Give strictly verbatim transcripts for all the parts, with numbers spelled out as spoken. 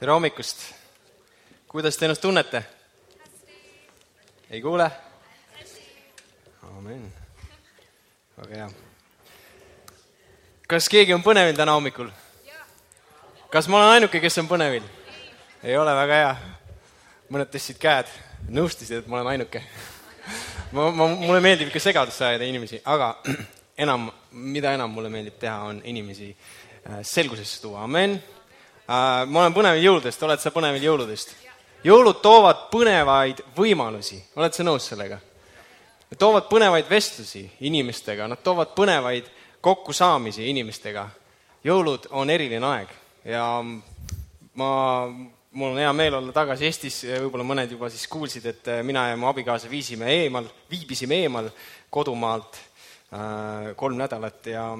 Tere hommikust! Kuidas te ennast tunnete? Ei kuule? Amen. Väga hea. Kas keegi on põnevil täna hommikul? Kas ma olen ainuke, kes on põnevil? Ei ole, väga hea. Mõned tõstsid käed. Nõustisid, et ma olen ainuke. Ma, ma, mulle meeldib ikka segadusse ajada inimesi, aga enam, mida enam mulle meeldib teha, on inimesi selgusesse tuua. Amen. Ma olen põnevil jõuludest. Oled sa põnevil jõuludest? Jõulud toovad põnevaid võimalusi. Oled sa nõus sellega? Nad toovad põnevaid vestlusi inimestega. Nad toovad põnevaid kokkusaamisi inimestega. Jõulud on eriline aeg. Ja ma, mul on hea meel olla tagasi Eestis. Võib-olla mõned juba siis kuulsid, et mina ja mu abikaasa viisime eemal, viibisime eemal kodumaalt kolm nädalat ja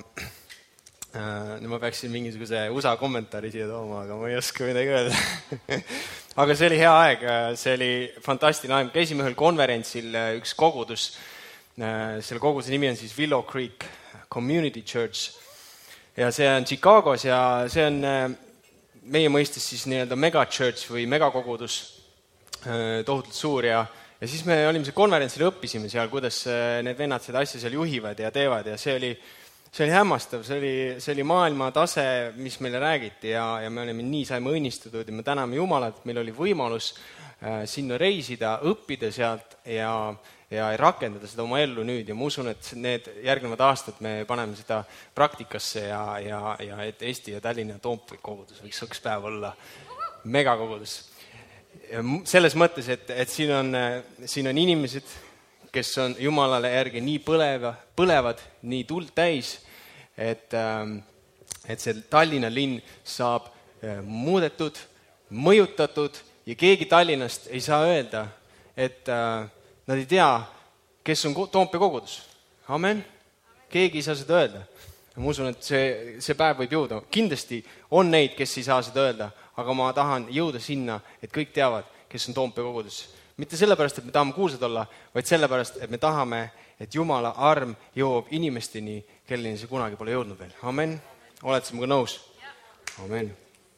Nüüd ma peaksin mingisuguse U S A kommentaari siia tooma, aga ma ei oska midagi öelda. Aga see oli hea aeg, see oli fantastiline aeg. Käisime ühel konverentsil üks kogudus. Selle koguduse nimi on siis Willow Creek Community Church. Ja see on Chicagos ja see on meie mõistes siis nii-öelda megachurch või megakogudus, tohutult suur. Ja, ja siis me olime see konverentsil ja õppisime seal, kuidas need vennad seda asja seal juhivad ja teevad ja see oli See oli hämmastav, see oli, see oli maailma tase, mis meile räägiti ja, ja me olime nii saime õnnistatud ja me täname Jumalat, et meil oli võimalus äh, sinna reisida, õppida sealt ja, ja rakendada seda oma ellu nüüd ja ma usun, et need järgnevad aastad me paneme seda praktikasse ja, ja, ja et Eesti ja Tallinna Toompea kogudus võiks üks päev olla megakogudus. Selles mõttes, et, et siin, on, siin on inimesed, kes on Jumalale järgi nii põleva, põlevad, nii tuld täis, et, et see Tallinna linn saab muudetud, mõjutatud ja keegi Tallinnast ei saa öelda, et nad ei tea, kes on Toompea kogudus. Amen. Keegi ei saa seda öelda. Ma usun, et see, see päev võib jõuda. Kindlasti on neid, kes ei saa seda öelda, aga ma tahan jõuda sinna, et kõik teavad, kes on Toompea kogudus. Mitte sellepärast, et me tahame kuulsad olla, vaid sellepärast, et me tahame, et Jumala arm jõuab inimesteni, kelleni see kunagi pole jõudnud veel. Amen. Oled sa minuga nõus? Amen.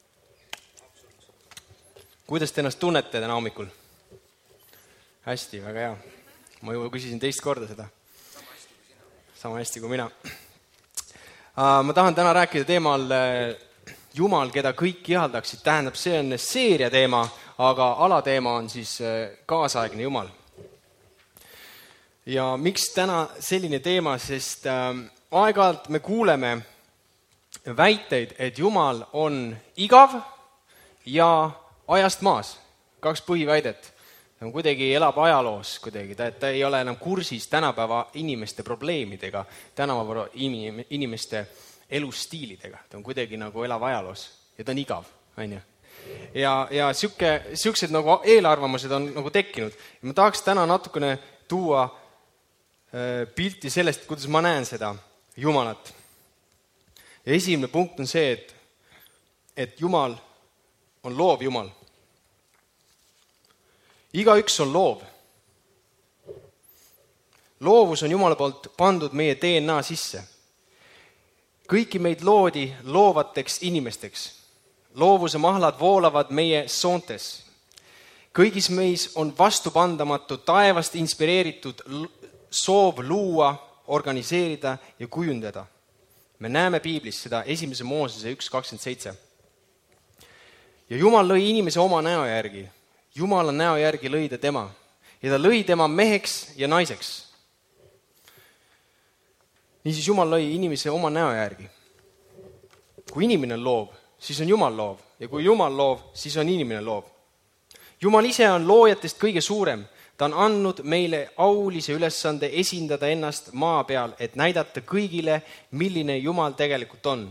Kuidas te ennast tunnete täna hommikul? Hästi, väga hea. Ma juba küsisin teist korda seda. Sama hästi kui mina. Ma tahan täna rääkida teemal Jumal, keda kõik ihaldaksid. Tähendab, see on seeria teema, aga alateema on siis kaasaegne Jumal. Ja miks täna selline teema, sest äh, aeg-ajalt me kuuleme väiteid, et Jumal on igav ja ajast maas. Kaks põhiväidet. Ta on kuidagi elab ajaloos kuidagi, ta, ta ei ole enam kursis tänapäeva inimeste probleemidega, tänapäeva inimeste elustiilidega. Ta on kuidagi nagu elab ajaloos ja ta on igav, on ju. Ja, ja siuke, siuksed nagu eelarvamused on nagu tekkinud. Ja ma tahaks täna natukene tuua äh, pilti sellest, kuidas ma näen seda Jumalat. Ja esimene punkt on see, et, et Jumal on loov Jumal. Igaüks on loov. Loovus on Jumala poolt pandud meie D N A sisse. Kõiki meid loodi loovateks inimesteks. Loovuse mahlad voolavad meie soontes. Kõigis meis on vastupandamatu taevast inspireeritud soov luua, organiseerida ja kujundada. Me näeme Piiblis seda esimese Moosese üks kakskümmend seitse. Ja Jumal lõi inimese oma näo järgi. Jumala näo järgi lõi ta tema. Ja ta lõi tema meheks ja naiseks. Niisiis Jumal lõi inimese oma näo järgi. Kui inimene on loov, siis on Jumal loov. Ja kui Jumal loov, siis on inimene loov. Jumal ise on loojatest kõige suurem. Ta on andnud meile aulise ülesande esindada ennast maa peal, et näidata kõigile, milline Jumal tegelikult on.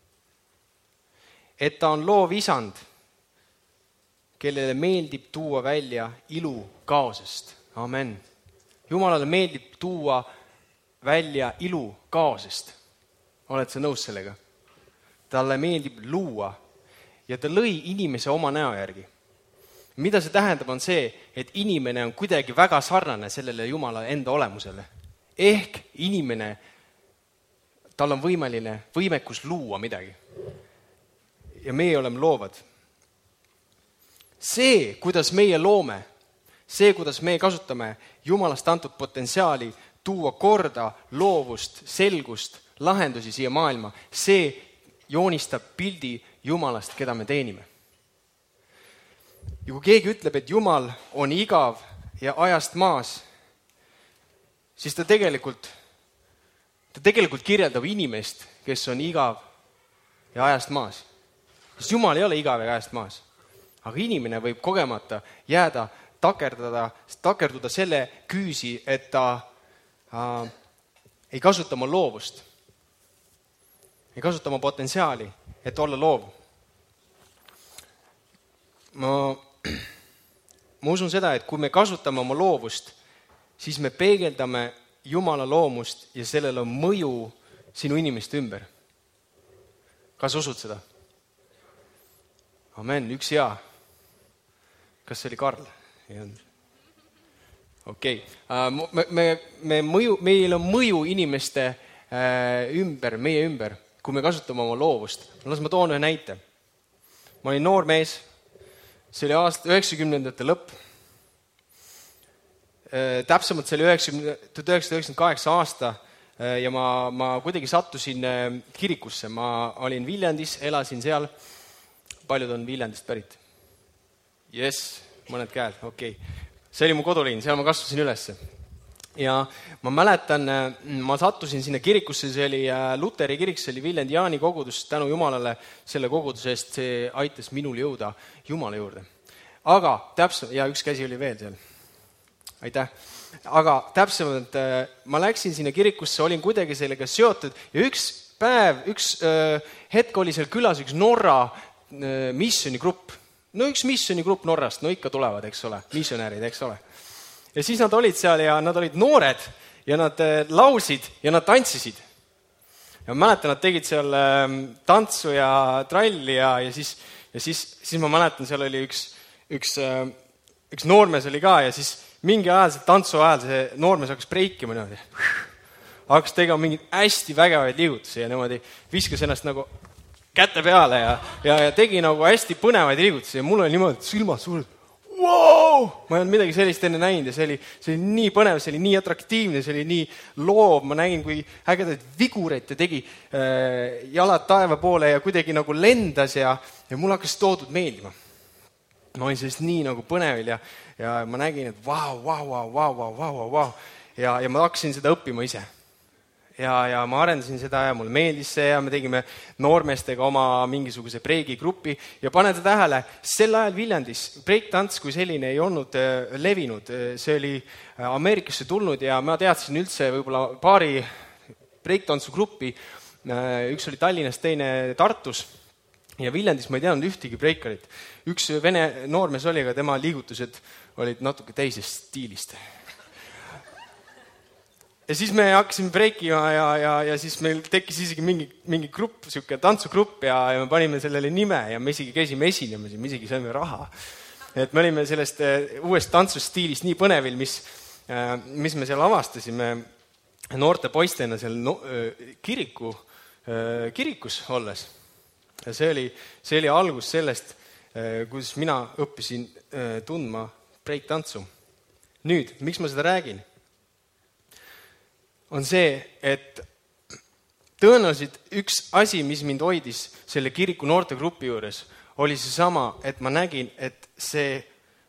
Et ta on loov isand, kellele meeldib tuua välja ilu kaosest. Amen. Jumalale meeldib tuua välja ilu kaosest. Oled sa nõus sellega? Talle meeldib luua ja ta lõi inimese oma näo järgi. Mida see tähendab on see, et inimene on kuidagi väga sarnane sellele Jumala enda olemusele. Ehk inimene, tal on võimeline võimekus luua midagi. Ja meie oleme loovad. see, kuidas meie loome, see, kuidas me kasutame Jumalast antud potentsiaali tuua korda loovust, selgust, lahendusi siia maailma, see joonistab pildi Jumalast, keda me teenime. Ja kui keegi ütleb, et Jumal on igav ja ajast maas, siis ta tegelikult, ta tegelikult kirjeldab inimest, kes on igav ja ajast maas. Sest Jumal ei ole igav ja ajast maas. Aga inimene võib kogemata jääda, takerdada, takerduda selle küüsi, et ta äh, ei kasuta oma loovust. Ei kasuta oma potentsiaali, et olla loov. Ma, ma usun seda, et kui me kasutame oma loovust, siis me peegeldame Jumala loomust ja sellel on mõju sinu inimeste ümber. Kas usud seda? Amen, üks jaa. Kas see oli Karl? Okei. Okay. Me, me, me mõju, meil on mõju inimeste ümber, meie ümber, kui me kasutame oma loovust. Las ma toon ühe näite. Ma olin noor mees. See oli aasta üheksakümnendate lõpp. Täpsemalt see oli tuhat üheksasada üheksakümmend kaheksa aasta ja ma, ma kuidagi sattusin kirikusse. Ma olin Viljandis, elasin seal. Paljud on Viljandist pärit. Yes, mõned käed, okei. Okay. See oli mu koduliin, seal ma kasvasin ülesse. Ja ma mäletan, ma sattusin sinna kirikusse, see oli Luteri kirik, see oli Viljandi Jaani kogudus, tänu Jumalale selle koguduse eest, see aitas minul jõuda Jumala juurde. Aga täpselt, ja üks käsi oli veel seal. Aitäh. Aga täpsemalt ma läksin sinna kirikusse, olin kuidagi sellega seotud ja üks päev, üks hetk oli seal külas üks Norra missionigrupp. No üks missionigrupp Norrast, no ikka tulevad, eks ole, missionäärid, eks ole. Ja siis nad olid seal ja nad olid noored ja nad lausid ja nad tantsisid. Ja ma mäletan, nad tegid seal tantsu ja tralli ja, ja, siis, ja siis, siis ma mäletan, seal oli üks, üks, üks noormees oli ka ja siis mingi ajal, see tantsu ajal, see noormees hakkas breikima niimoodi. Hakkas tegema mingeid hästi vägevaid liigutusi ja niimoodi viskas ennast nagu kätte peale ja, ja, ja tegi nagu hästi põnevaid liigutusi ja mul oli niimoodi silmad suured. Wow! Ma ei olnud midagi sellist enne näinud ja see oli, see oli nii põnev, see oli nii atraktiivne, see oli nii loov. Ma nägin, kui ägedaid vigureid ta tegi äh, jalad taeva poole ja kuidagi nagu lendas ja, ja mul hakkas toodud meeldima. Ma olin sellest nii nagu põnevil ja, ja ma nägin, et vau, vau, vau, vau, vau, vau, vau. Ja, ja ma hakkasin seda õppima ise. Ja, ja ma arendasin seda ja mulle meeldis see ja me tegime noormeestega oma mingisuguse breigigrupi ja panete tähele, sel ajal Viljandis breiktants kui selline ei olnud äh, levinud. See oli äh, Ameerikasse tulnud ja ma teadsin üldse võib-olla paari breiktantsugruppi. Äh, üks oli Tallinnas, teine Tartus ja Viljandis ma ei teadnud ühtegi breikarit. Üks vene noormees oli, aga tema liigutused olid natuke teisest stiilist. Ja siis me hakkasime breikima ja, ja, ja siis meil tekkis isegi mingi, mingi grupp, siuke tantsugrupp ja, ja me panime sellele nime ja me isegi käisime esinemas ja me isegi saime raha. Et me olime sellest uuest tantsustiilist nii põnevil, mis, mis me seal avastasime noorte poistena seal no, kiriku, kirikus olles. Ja see oli, see oli algus sellest, kuidas mina õppisin tundma breiktantsu. Nüüd, miks ma seda räägin? On see, et tõenäoliselt üks asi, mis mind hoidis selle kiriku noortegrupi juures, oli see sama, et ma nägin, et see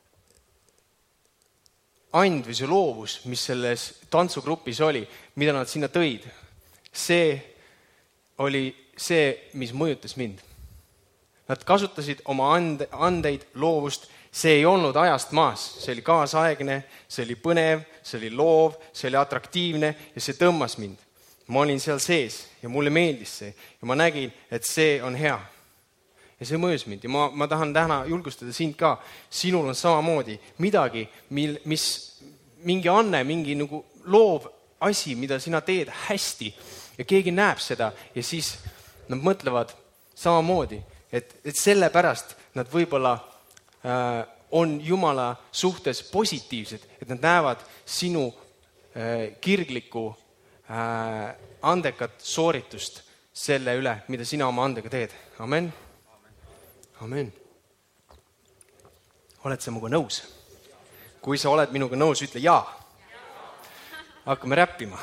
and või see loovus, mis selles tantsugrupis oli, mida nad sinna tõid, see oli see, mis mõjutas mind. Nad kasutasid oma ande, andeid, loovust. See ei olnud ajast maas, see oli kaasaegne, see oli põnev, see oli loov, see oli atraktiivne ja see tõmmas mind. Ma olin seal sees ja mulle meeldis see ja ma nägin, et see on hea. Ja see mõjus mind ja ma, ma tahan täna julgustada sind ka. Sinul on samamoodi midagi, mil, mis mingi anne, mingi nagu loov asi, mida sina teed hästi ja keegi näeb seda ja siis nad mõtlevad samamoodi, et, et selle pärast nad võib-olla on Jumala suhtes positiivsed, et nad näevad sinu kirglikku andekat sooritust selle üle, mida sina oma andega teed. Amen. Amen. oled sa minuga nõus? Kui sa oled minuga nõus, ütle jaa. Hakkame räppima.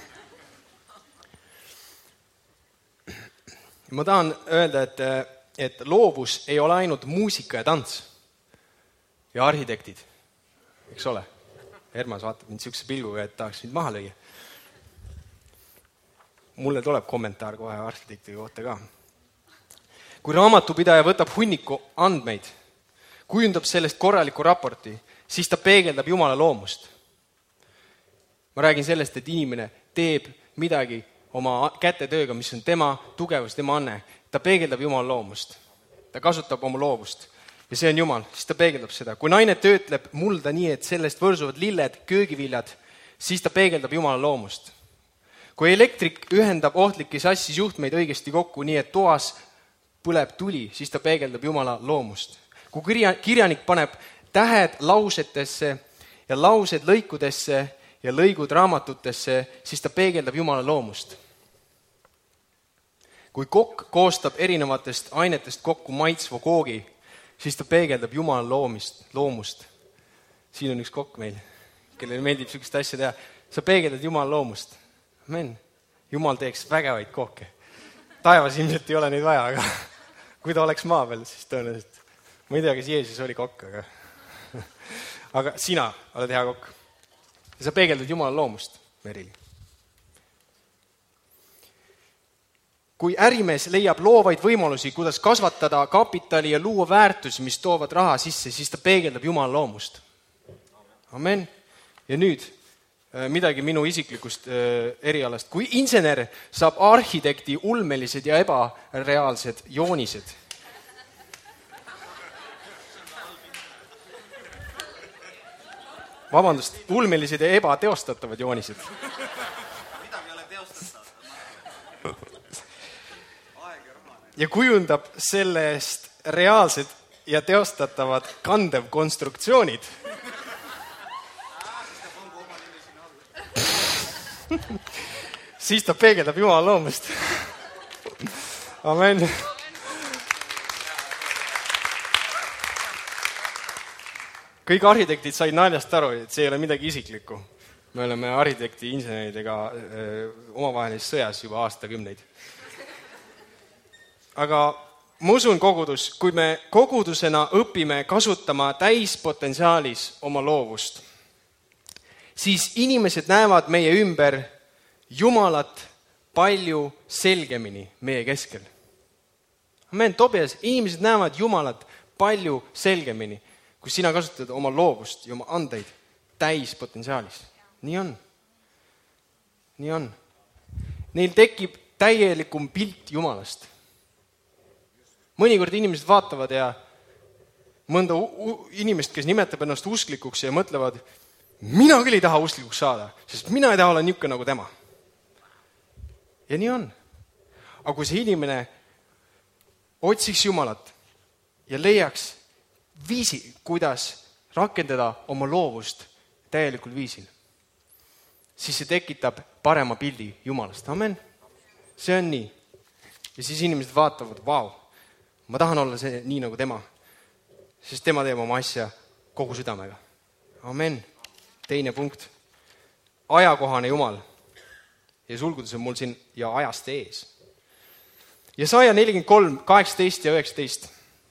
Ma tahan öelda, et, et loovus ei ole ainult muusika ja tants ja arhitektid, eks ole. Hermas vaatab mind siukse pilguga, et tahaks mind maha lüüa. Mulle tuleb kommentaar kohe arhitekti kohta ka. Kui raamatupidaja võtab hunniku andmeid, kujundab sellest korraliku raporti, siis ta peegeldab Jumala loomust. Ma räägin sellest, et inimene teeb midagi oma kätetööga, mis on tema tugevus, tema anne. Ta peegeldab Jumala loomust. Ta kasutab oma loovust. Ja see on Jumal, siis ta peegeldab seda. Kui naine töötleb mulda nii, et sellest võrsuvad lilled, köögiviljad, siis ta peegeldab Jumala loomust. Kui elektrik ühendab ohtlikke sassis juhtmeid õigesti kokku nii, et toas põleb tuli, siis ta peegeldab Jumala loomust. Kui kirja, kirjanik paneb tähed lausetesse ja laused lõikudesse ja lõigud raamatutesse, siis ta peegeldab Jumala loomust. Kui kokk koostab erinevatest ainetest kokku maitsva koogi, siis ta peegeldab Jumala loomist, loomust. Siin on üks kokk meil, kellele meeldib sellist asja teha. Sa peegeldad Jumala loomust. Amen. Jumal teeks vägevaid kooke. Taevas ilmselt ei ole neid vaja, aga kui ta oleks maa peal, siis tõenäoliselt. Ma ei tea, kes Jeesus oli kokk, aga, aga sina oled hea kokk. Ja sa peegeldad Jumala loomust, Merili. Kui ärimees leiab loovaid võimalusi, kuidas kasvatada kapitali ja luua väärtusi, mis toovad raha sisse, siis ta peegeldab Jumala loomust. Amen. Ja nüüd midagi minu isiklikust erialast. Kui insener saab arhitekti ulmelised ja ebareaalsed joonised. Vabandust, ulmelised ja ebateostatavad joonised. Midagi ei ole teostatav. Ja kujundab sellest reaalsed ja teostatavad kandev konstruktsioonid. Siis ta peegeldab Jumala loomust. Amen. Kõik arhitektid said naljast aru, et see ei ole midagi isiklikku. Me oleme arhitekti inseneridega omavahelises sõjas juba aastakümneid. Aga ma usun kogudus, kui me kogudusena õpime kasutama täispotentsiaalis oma loovust, siis inimesed näevad meie ümber Jumalat palju selgemini meie keskel. Amen, Tobias, inimesed näevad Jumalat palju selgemini, kui sina kasutad oma loovust ja oma andeid täispotentsiaalis. Nii on. Nii on. Neil tekib täielikum pilt Jumalast. Mõnikord inimesed vaatavad ja mõnda inimest, kes nimetab ennast usklikuks ja mõtlevad, mina küll ei taha usklikuks saada, sest mina ei taha olla niuke nagu tema. Ja nii on. Aga kui see inimene otsiks Jumalat ja leiaks viisi, kuidas rakendada oma loovust täielikul viisil, siis see tekitab parema pildi Jumalast. Amen. See on nii. Ja siis inimesed vaatavad, vau, ma tahan olla see nii nagu tema, sest tema teeb oma asja kogu südamega. Amen. Teine punkt. Ajakohane Jumal. Ja sulgudes on mul siin ja ajast ees. Jesaja nelikümmend kolm, kaheksateist ja üheksateist.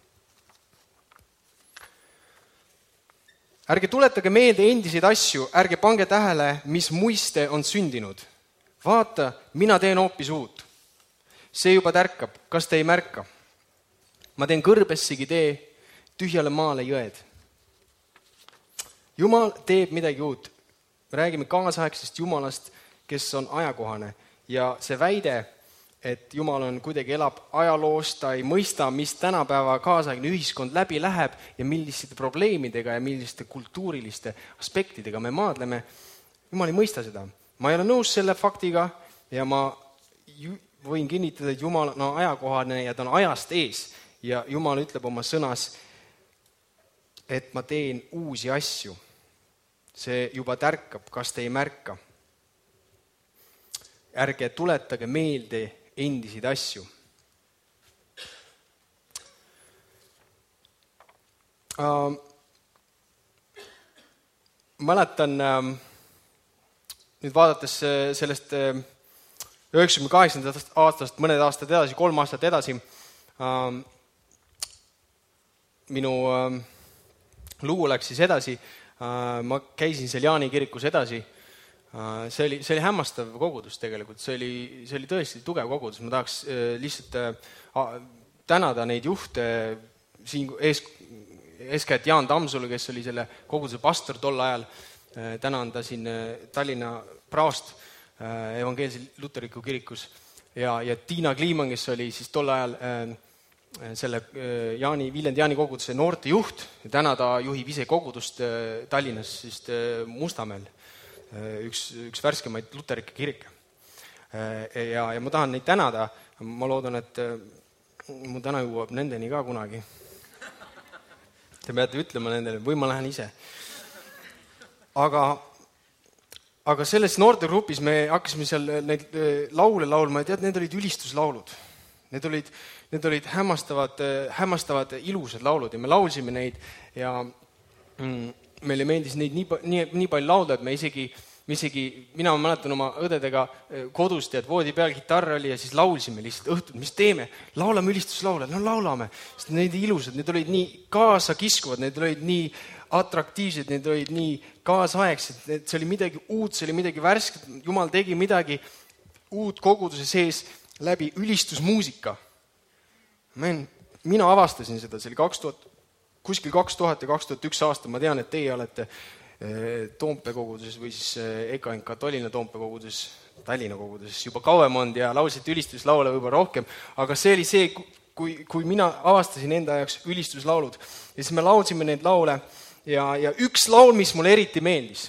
Ärge tuletage meelde endiseid asju, ärge pange tähele, mis muiste on sündinud. Vaata, mina teen hoopis uut. See juba tärkab, kas te ei märka? Ma teen kõrbessigi tee, tühjale maale jõed. Jumal teeb midagi uut. Me räägime kaasaegsest Jumalast, kes on ajakohane. Ja see väide, et Jumal on kuidagi elab ajaloost, ta ei mõista, mis tänapäeva kaasaegne ühiskond läbi läheb ja milliste probleemidega ja milliste kultuuriliste aspektidega me maadleme. Jumal ei mõista seda. Ma ei ole nõus selle faktiga ja ma võin kinnitada, et Jumal on ajakohane ja ta on ajast ees. Ja Jumal ütleb oma sõnas, et ma teen uusi asju. See juba tärkab, kas te ei märka. Ärge tuletage meelde endiseid asju. mäletan ähm, nüüd vaadates sellest äh, üheksakümne kaheksandast aastast mõned aastad edasi, kolm aastat edasi, ähm, minu ähm, lugu läks siis edasi, äh, ma käisin seal Jaani kirikus edasi, äh, see oli, see oli hämmastav kogudus tegelikult, see oli, see oli tõesti tugev kogudus, ma tahaks äh, lihtsalt äh, tänada neid juhte siin ees, eeskätt Jaan Tammsalu, kes oli selle koguduse pastor tol ajal, tänan ta siin Tallinna praost evangeelse luteriku kirikus ja, ja Tiina Kliiman, kes oli siis tol ajal äh, selle äh, Jaani, Viljandi Jaani koguduse noorte juht ja täna ta juhib ise kogudust äh, Tallinnas siis äh, Mustamäel, äh, üks, üks värskemaid luterike kirik. Äh, ja, ja ma tahan neid tänada, ma loodan, et äh, mu täna jõuab nendeni ka kunagi. Te peate ütlema nendele, või ma lähen ise. Aga, aga selles noortegrupis me hakkasime seal neid laule laulma ja tead, need olid ülistuslaulud. Need olid, need olid hämmastavad, hämmastavad ilusad laulud ja me laulsime neid ja mm, meile meeldis neid nii, nii, nii palju laulda, et me isegi, me isegi, mina mäletan oma õdedega kodust ja et voodi peal kitarr oli ja siis laulsime lihtsalt õhtud, mis teeme? Laulame ülistuslaule, no laulame. Sest need ilusad, need olid nii kaasakiskuvad, need olid nii atraktiivsed, need olid nii kaasaegsed, see oli midagi uut, see oli midagi värsket, Jumal tegi midagi uut koguduse sees läbi ülistusmuusika. Men, mina avastasin seda, see oli kaks tuhat, kuskil kaks tuhat ja kaks tuhat üks aasta, ma tean, et teie olete Toompea koguduses või siis E K N K Tallinna Toompea koguduses, Tallinna koguduses juba kauem on ja laulsite ülistuslaule võib-olla rohkem, aga see oli see, kui, kui mina avastasin enda jaoks ülistuslaulud ja siis me laulsime neid laule ja, ja üks laul, mis mulle eriti meeldis.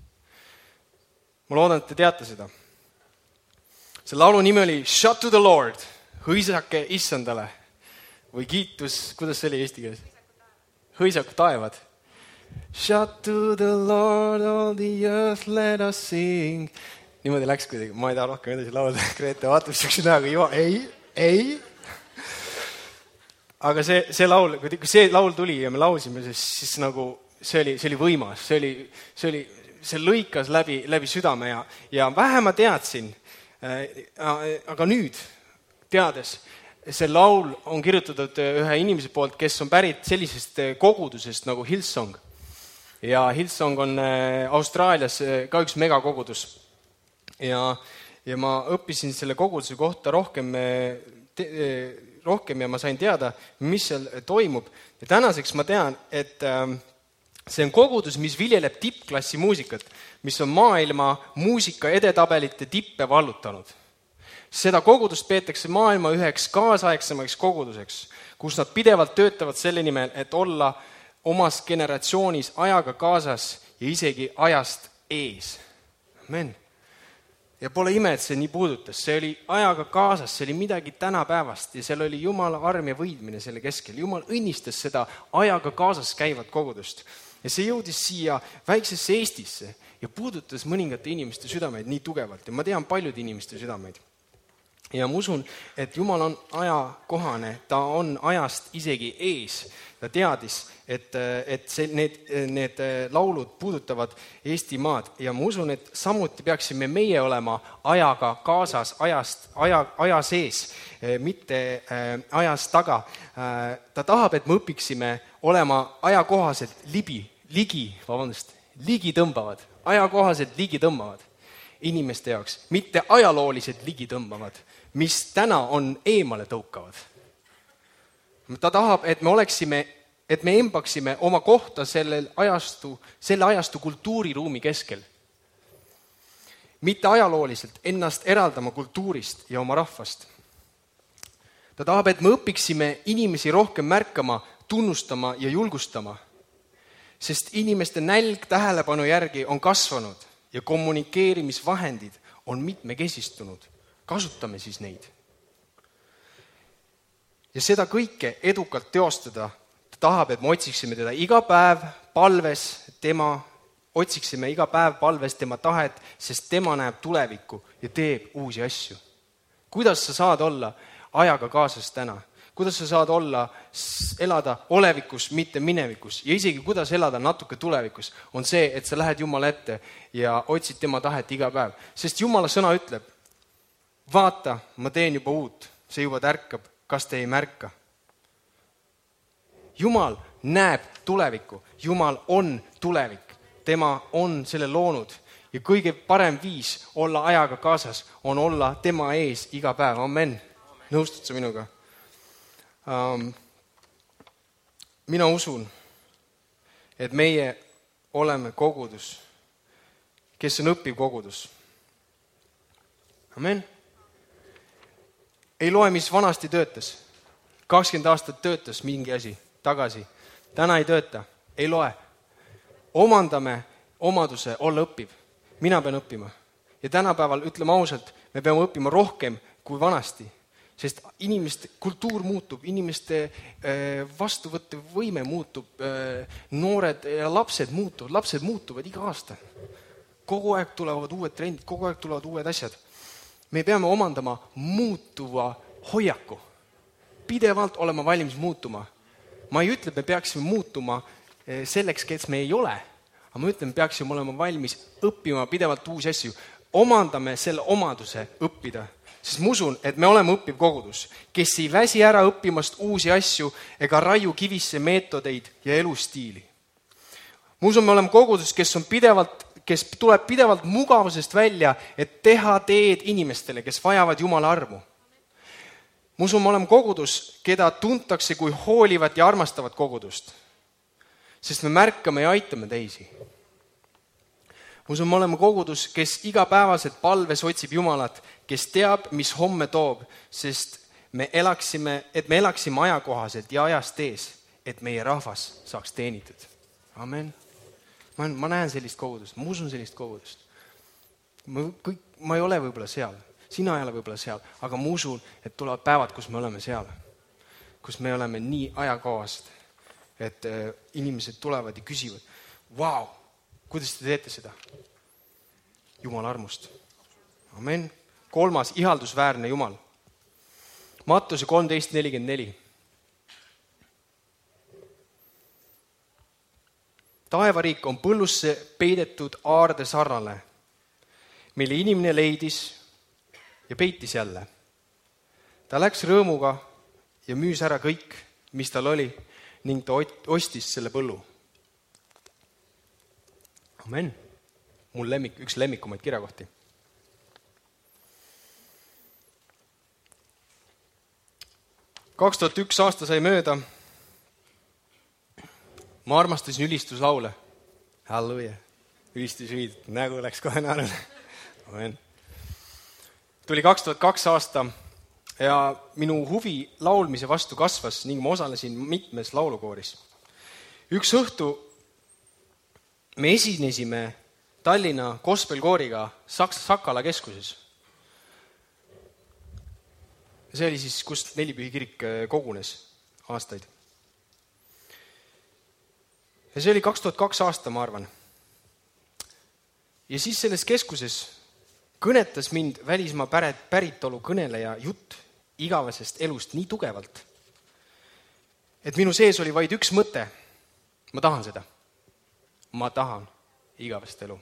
Ma loodan, et te teate seda. See laulu nimi oli Shout to the Lord, hõisake issandale või kiitus, kuidas see oli eesti keeles? Hõisaku taevad. Shout to the Lord, all the earth, let us sing. Niimoodi läks kuidagi, ma ei taha rohkem edasi laulda. Grete vaatab siukse näoga, juba ei, ei. Aga see, see laul, kui see laul tuli ja me laulsime, siis, siis nagu see oli, see oli võimas, see oli, see oli, see lõikas läbi, läbi südame ja, ja vähe ma teadsin, aga nüüd teades, see laul on kirjutatud ühe inimese poolt, kes on pärit sellisest kogudusest nagu Hillsong. Ja Hillsong on Austraalias ka üks megakogudus. Ja, ja ma õppisin selle koguduse kohta rohkem, te, rohkem ja ma sain teada, mis seal toimub. Ja tänaseks ma tean, et see on kogudus, mis viljeleb tippklassi muusikat, mis on maailma muusika edetabelite tippe vallutanud. Seda kogudust peetakse maailma üheks kaasaegsemaks koguduseks, kus nad pidevalt töötavad selle nimel, et olla omas generatsioonis ajaga kaasas ja isegi ajast ees. Amen. Ja pole ime, et see nii puudutas. See oli ajaga kaasas, see oli midagi tänapäevast ja seal oli Jumala arm ja võidmine selle keskel. Jumal õnnistas seda ajaga kaasas käivat kogudust. Ja see jõudis siia väiksesse Eestisse ja puudutas mõningate inimeste südameid nii tugevalt. Ja ma tean paljude inimeste südameid. Ja ma usun, et Jumal on ajakohane, ta on ajast isegi ees. Ta teadis, et, et see, need, need laulud puudutavad Eesti maad ja ma usun, et samuti peaksime meie olema ajaga kaasas, ajast, aja, aja sees, mitte ajas taga. Ta tahab, et me õpiksime olema ajakohaselt libi, ligi, vabandust, ligi tõmbavad, ajakohaselt ligi tõmbavad inimeste jaoks, mitte ajalooliselt ligi tõmbavad, mis täna on eemale tõukavad. Ta tahab, et me oleksime, et me embaksime oma kohta sellel ajastu, selle ajastu kultuuriruumi keskel. Mitte ajalooliselt ennast eraldama kultuurist ja oma rahvast. Ta tahab, et me õpiksime inimesi rohkem märkama, tunnustama ja julgustama, sest inimeste nälg tähelepanu järgi on kasvanud ja kommunikeerimisvahendid on mitmekesistunud. Kasutame siis neid. Ja seda kõike edukalt teostada, ta tahab, et me otsiksime teda iga päev palves, tema, otsiksime iga päev palves tema tahet, sest tema näeb tulevikku ja teeb uusi asju. Kuidas sa saad olla ajaga kaasas täna? kuidas sa saad olla, elada olevikus, mitte minevikus ja isegi kuidas elada natuke tulevikus, on see, et sa lähed Jumala ette ja otsid tema tahet iga päev. Sest Jumala sõna ütleb, vaata, ma teen juba uut, see juba tärkab, kas te ei märka? Jumal näeb tulevikku, Jumal on tulevik, tema on selle loonud ja kõige parem viis olla ajaga kaasas on olla tema ees iga päev. Amen. Nõustud sa minuga? Um, mina usun, et meie oleme kogudus, kes on õppiv kogudus. Amen. Ei loe, mis vanasti töötas. kakskümmend aastat töötas mingi asi tagasi. Täna ei tööta. Ei loe. Omandame omaduse olla õppiv. Mina pean õppima. Ja tänapäeval, ütleme ausalt, me peame õppima rohkem kui vanasti. Sest inimeste kultuur muutub, inimeste vastuvõttev võime muutub, noored ja lapsed muutuvad, lapsed muutuvad iga aasta. Kogu aeg tulevad uued trendid, kogu aeg tulevad uued asjad. Me peame omandama muutuva hoiaku. Pidevalt olema valmis muutuma. Ma ei ütle, et me peaksime muutuma selleks, kes me ei ole, aga ma ütlen, et peaksime olema valmis õppima pidevalt uusi asju. Omandame selle omaduse õppida. Sest ma usun, et me oleme õppiv kogudus, kes ei väsi ära õppimast uusi asju ega raiu kivisse meetodeid ja elustiili. Ma usun, me oleme kogudus, kes, on pidevalt, kes tuleb pidevalt mugavusest välja, et teha teed inimestele, kes vajavad Jumala armu. Ma usun, me oleme kogudus, keda tuntakse kui hoolivat ja armastavat kogudust, sest me märkame ja aitame teisi. Ma usun, me oleme kogudus, kes igapäevaselt palves otsib Jumalat, kes teab, mis homme toob, sest me elaksime, et me elaksime ajakohaselt ja ajast ees, et meie rahvas saaks teenitud. Amen. Ma, ma näen sellist kogudust, ma usun sellist kogudust. Ma, kõik, ma ei ole võib-olla seal, sina ei ole võib-olla seal, aga ma usun, et tulevad päevad, kus me oleme seal, kus me oleme nii ajakohased, et äh, inimesed tulevad ja küsivad, vau, kuidas te teete seda? Jumala armust. Amen. Kolmas, ihaldusväärne Jumal. Mattuse kolmteist nelikümmend neli. Taevariik on põllusse peidetud aarde sarnale, mille inimene leidis ja peitis jälle. Ta läks rõõmuga ja müüs ära kõik, mis tal oli, ning ta ostis selle põllu. Amen. Mul lemmik, üks lemmikumaid kirjakohti. kaks tuhat üks aasta sai mööda. Ma armastasin ülistuslaule. Halleluja. Ülistusviid. Nägu läks kohe naerule. Amen. Tuli kaks tuhat kaks aasta ja minu huvi laulmise vastu kasvas ning ma osalesin mitmes laulukooris. Üks õhtu me esinesime Tallinna gospelkooriga Saks, Sakala keskuses. See oli siis, kus Nelipühi kirik kogunes aastaid. Ja see oli kaks tuhat kaks aasta, ma arvan. Ja siis selles keskuses kõnetas mind välismaa päritolu kõneleja jutt igavesest elust nii tugevalt, et minu sees oli vaid üks mõte. Ma tahan seda. Ma tahan igavest elu.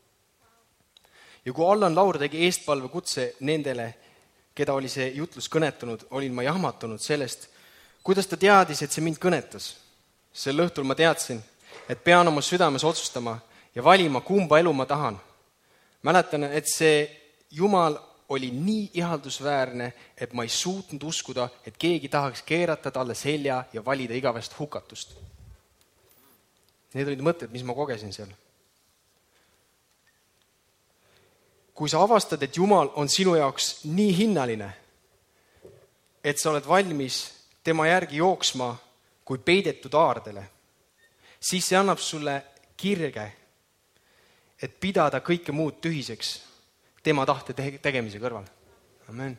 Ja kui Allan Laur tegi eestpalve kutse nendele, keda oli see jutlus kõnetanud, olin ma jahmatunud sellest, kuidas ta teadis, et see mind kõnetas. Sel õhtul ma teadsin, et pean oma südames otsustama ja valima, kumba elu ma tahan. Mäletan, et see Jumal oli nii ihaldusväärne, et ma ei suutnud uskuda, et keegi tahaks keerata talle selja ja valida igavest hukatust. Need olid mõtted, mis ma kogesin seal. Kui sa avastad, et Jumal on sinu jaoks nii hinnaline, et sa oled valmis tema järgi jooksma kui peidetud aardele, siis see annab sulle kirge, et pidada kõike muud tühiseks tema tahte tegemise kõrval. Amen.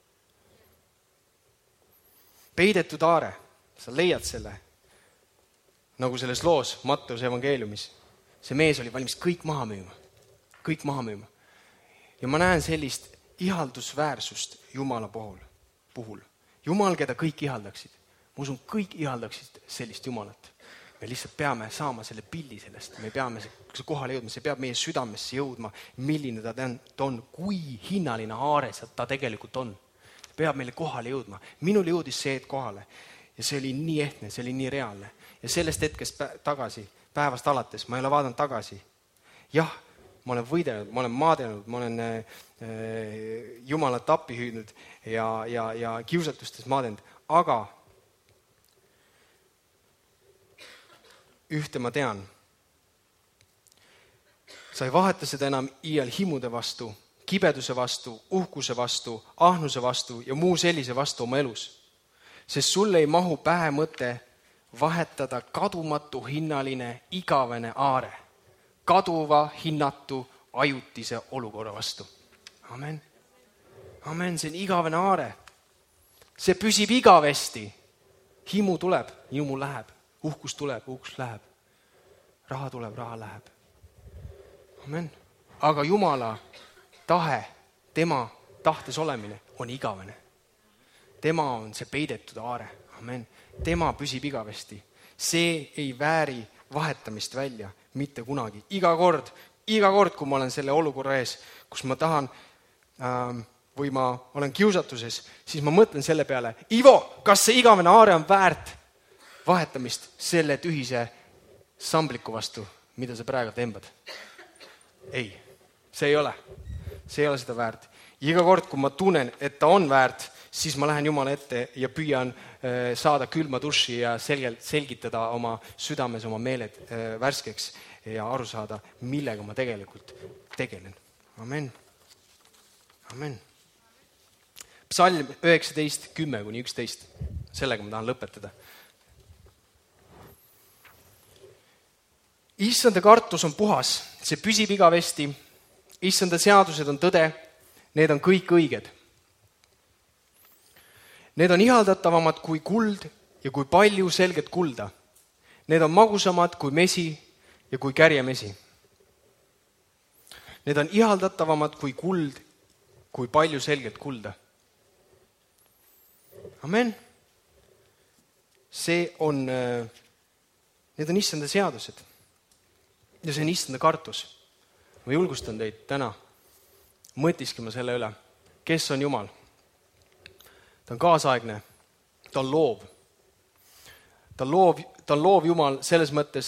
Peidetud aare, sa leiad selle, nagu selles loos Mattuse evangeeliumis. See mees oli valmis kõik maha müüma. Kõik maha müüma. Ja ma näen sellist ihaldusväärsust Jumala puhul. puhul. Jumal, keda kõik ihaldaksid. Ma usun, kõik ihaldaksid sellist Jumalat. Me lihtsalt peame saama selle pildi sellest. Me peame see kohale jõudma, see peab meie südamesse jõudma, milline ta on, kui hinnaline aare ta tegelikult on. Peab meile kohale jõudma. Minul jõudis see hetk kohale ja see oli nii ehtne, see oli nii reaalne. Ja sellest hetkest tagasi, päevast alates, ma ei ole vaadanud tagasi. Jah, ma olen võidelnud, ma olen maadelnud, ma olen äh, Jumalat appi hüüdnud ja, ja, ja kiusatustes maadelnud, aga ühte ma tean. Sa ei vaheta seda enam iial himude vastu, kibeduse vastu, uhkuse vastu, ahnuse vastu ja muu sellise vastu oma elus. Sest sulle ei mahu pähe mõte vahetada kadumatu hinnaline igavene aare, kaduva hinnatu ajutise olukorra vastu. Amen. Amen, see on igavene aare. See püsib igavesti. Himu tuleb, himu läheb. Uhkus tuleb, uhkus läheb. Raha tuleb, raha läheb. Amen. Aga Jumala tahe, tema tahtes olemine on igavene. Tema on see peidetud aare. Amen. Tema püsib igavesti. See ei vääri vahetamist välja mitte kunagi. Iga kord, iga kord, kui ma olen selle olukorra ees, kus ma tahan ähm, või ma olen kiusatuses, siis ma mõtlen selle peale, Ivo, kas see igavene aare on väärt vahetamist selle tühise sambliku vastu, mida sa praegu tembad? Ei, see ei ole. See ei ole seda väärt. Iga kord, kui ma tunnen, et ta on väärt, siis ma lähen Jumala ette ja püüan saada külma duši ja selgelt selgitada oma südames, oma meeled värskeks ja aru saada, millega ma tegelikult tegelen. Amen. Amen. Psalm üheksateist, kümme kuni üksteist. Sellega ma tahan lõpetada. Issanda kartus on puhas, see püsib igavesti. Issanda seadused on tõde, need on kõik õiged. Need on ihaldatavamad kui kuld ja kui palju selget kulda. Need on magusamad kui mesi ja kui kärjemesi. Need on ihaldatavamad kui kuld, kui palju selget kulda. Amen. See on, need on issanda seadused. Ja see on issanda kartus. Ma julgustan teid täna mõtiskima selle üle, kes on Jumal. Ta on kaasaegne, ta on loov. Ta on loov, ta on loov Jumal selles mõttes,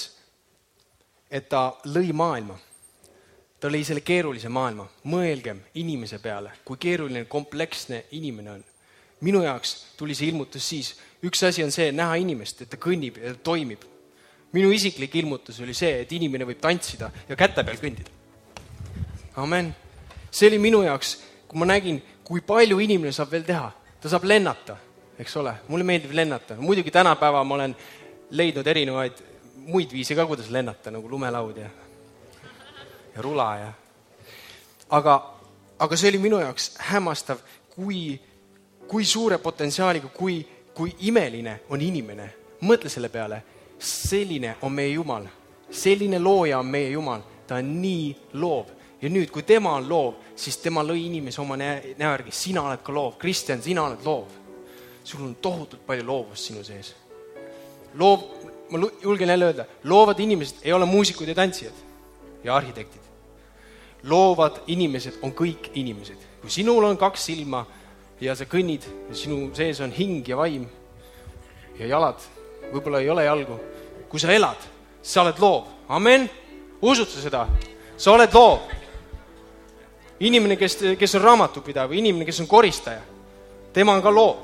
et ta lõi maailma. Ta lõi selle keerulise maailma. Mõelgem inimese peale, kui keeruline, kompleksne inimene on. Minu jaoks tuli see ilmutus siis. Üks asi on see, näha inimest, et ta kõnnib ja ta toimib. Minu isiklik ilmutus oli see, et inimene võib tantsida ja käte peal kõndida. Amen. See oli minu jaoks, kui ma nägin, kui palju inimene saab veel teha. Ta saab lennata, eks ole. Mulle meeldib lennata. Muidugi tänapäeva ma olen leidnud erinevaid muid viise ka, kuidas lennata, nagu lumelaud ja, ja rula. Ja. Aga, aga see oli minu jaoks hämmastav, kui, kui suure potentsiaaliga, kui, kui imeline on inimene. Mõtle selle peale. Selline on meie Jumal. Selline looja on meie Jumal. Ta on nii loov. Ja nüüd, kui tema on loov, siis tema lõi inimese oma näärgi. Sina oled ka loov. Kristjan, sina oled loov. Sul on tohutult palju loovust sinu sees. Loov, ma julgen jälle öelda, loovad inimesed ei ole muusikud ja tantsijad ja arhitektid. Loovad inimesed on kõik inimesed. Kui sinul on kaks silma ja sa kõnnid ja sinu sees on hing ja vaim ja jalad, võib-olla ei ole jalgu. Kui sa elad, sa oled loov. Amen. Usud sa seda? Sa oled loov. Inimene, kes, kes on raamatupidaja või inimene, kes on koristaja, tema on ka loov.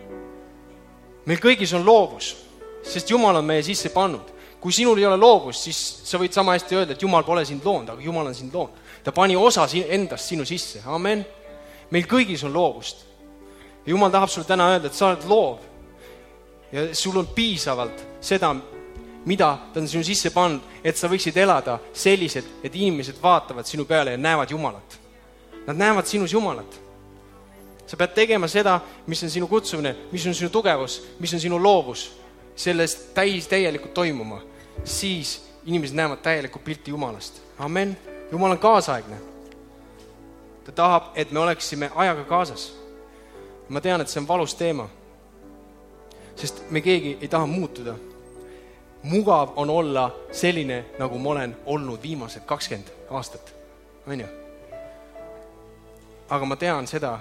Meil kõigis on loovus, sest Jumal on meie sisse pannud. Kui sinul ei ole loovus, siis sa võid sama hästi öelda, et Jumal pole sind loonud, aga Jumal on sind loonud. Ta pani osa endast sinu sisse. Amen. Meil kõigis on loovust. Ja Jumal tahab sulle täna öelda, et sa oled loov. Ja sul on piisavalt seda, mida ta on sinu sisse pannud, et sa võiksid elada sellised, et inimesed vaatavad sinu peale ja näevad Jumalat. Nad näevad sinus Jumalat. Sa pead tegema seda, mis on sinu kutsumine, mis on sinu tugevus, mis on sinu loovus, sellest täis täielikult toimuma. Siis inimesed näevad täielikult pilti Jumalast. Amen. Jumal on kaasaegne. Ta tahab, et me oleksime ajaga kaasas. Ma tean, et see on valus teema. sest me keegi ei taha muutuda. Mugav on olla selline, nagu ma olen olnud viimased kakskümmend aastat. On ju? Aga ma tean seda,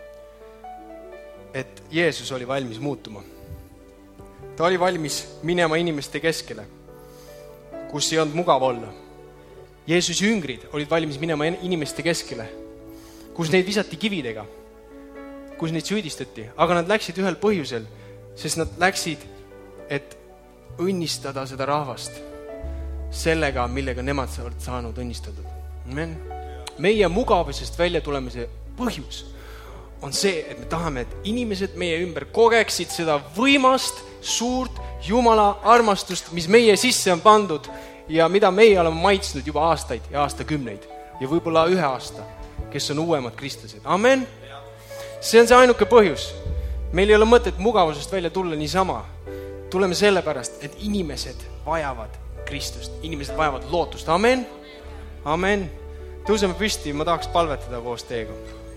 et Jeesus oli valmis muutuma. Ta oli valmis minema inimeste keskele, kus ei olnud mugav olla. Jeesuse jüngrid olid valmis minema inimeste keskele, kus neid visati kividega, kus neid süüdistati, aga nad läksid ühel põhjusel, sest nad läksid, et õnnistada seda rahvast sellega, millega nemad saavad saanud õnnistatud. Amen. Meie mugavusest välja tulemise põhjus on see, et me tahame, et inimesed meie ümber kogeksid seda võimast, suurt Jumala armastust, mis meie sisse on pandud ja mida meie oleme maitsnud juba aastaid ja aastakümneid ja võib-olla ühe aasta, kes on uuemad kristlased. Amen. See on see ainuke põhjus. Meil ei ole mõtet mugavusest välja tulla niisama. Tuleme selle pärast, et inimesed vajavad Kristust. Inimesed vajavad lootust. Amen. Amen. Tõuseme püsti, ma tahaks palvetada koos teiega.